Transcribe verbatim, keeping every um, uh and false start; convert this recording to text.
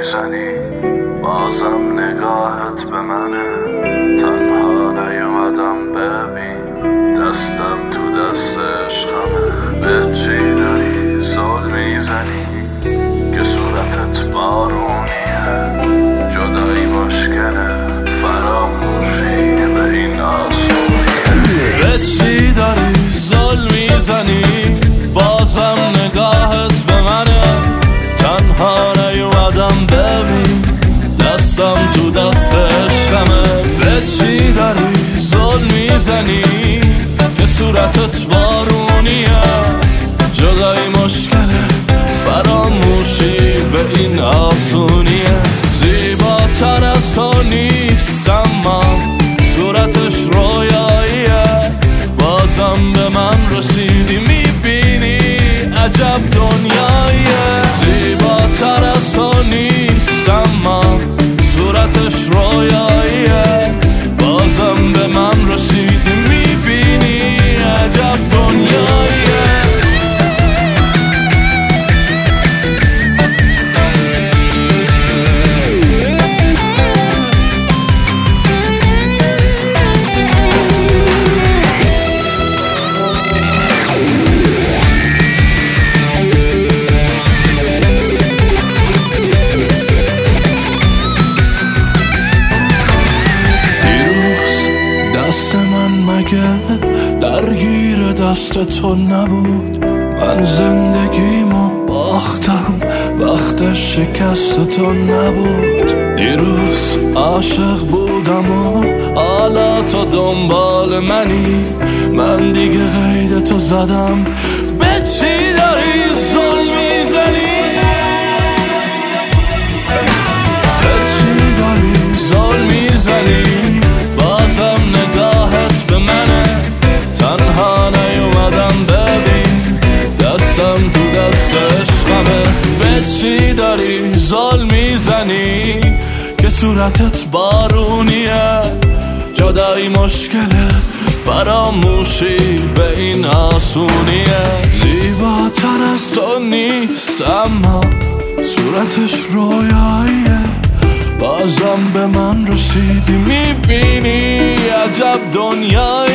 میزنی بازم نگاهت به منه، تنها نیومدم ببین دستم تو دست عشقمه. به چی داری زل میزنی که صورتت بارونیه، جدایی مشکله فراموشی به این آسونیه. به چی داری زل میزنی بازم نگاهت به منه، تنها نیومدم ببین دستم تو دست عشقمه. به چی داری زل میزنی که صورتت بارونیه، جدایی مشکله فراموشی به این آسونیه. زیباتر از تو نیست اما صورتش رویاییه، بازم به من رسیدی میبینی عجب دنیاییه. زیباتر از تو نیست اما صورتش رویاییه، بازم به من رسیدی میبینی عجب دنیاییه. دست من مگه درگیر دست تو نبود؟ من زندگیمو باختم وقت شکست تو نبود. دیروز عاشق بودم و حالا تو دنبال منی، من دیگه قید تو زدم. به چی داری زل میزنی؟ به چی داری زل میزنی بازم نگاهت به منه، تنها نیومدم ببین دستم تو دست عشقمه. به چی داری زل میزنی که صورتت بارونیه، جدایی مشکله فراموشی به این آسونیه. زیباتر از تو نیست اما صورتش رویاییه، بازم به من رسیدی میبینی عجب دنیاییه.